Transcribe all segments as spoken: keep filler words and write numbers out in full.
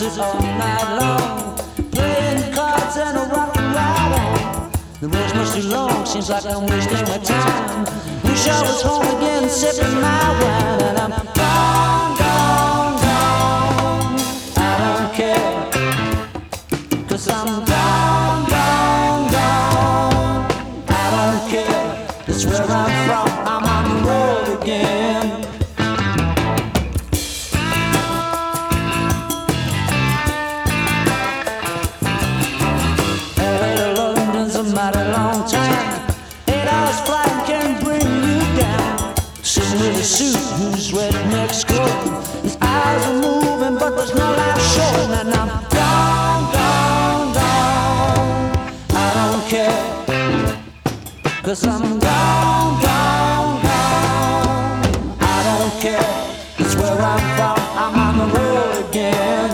music all night long, playing cards and a rock and ride on. The road's much too long, seems like I'm wasting my time. Wish I was home again, sipping my wine, and I'm gone, gone, gone. I don't care, 'cause I'm gone, gone, gone. I don't care, that's where I'm from, I'm on the road again. L A to London's a mighty long time. Eight hours flying can bring you down. Sitting with a suit whose redneck's coat. His eyes are moving, but there's no life showing, and I'm gone, gone, gone. I don't care, 'cause I'm gone, gone, gone. I don't care, that's where I'm from, I'm on the road again.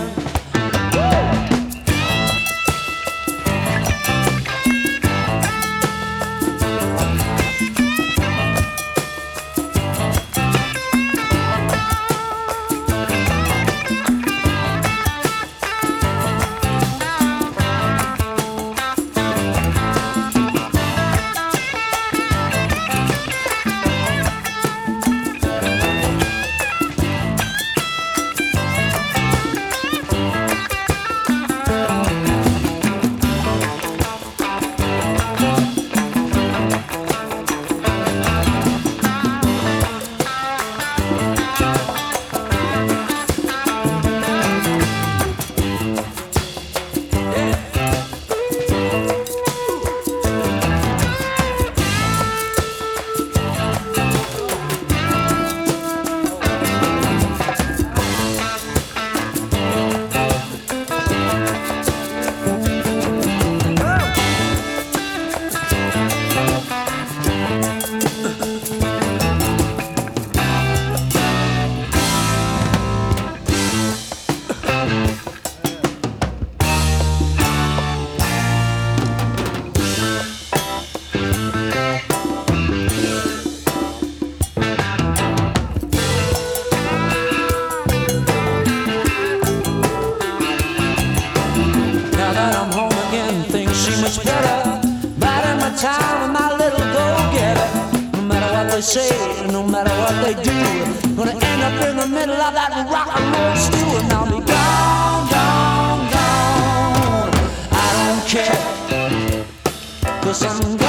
Much better, biding my time with my little go-getter. No matter what they say, no matter what they do, gonna end up in the middle of that rock and roll stew, and I'll be gone, gone, gone. I don't care, 'cause I'm gone.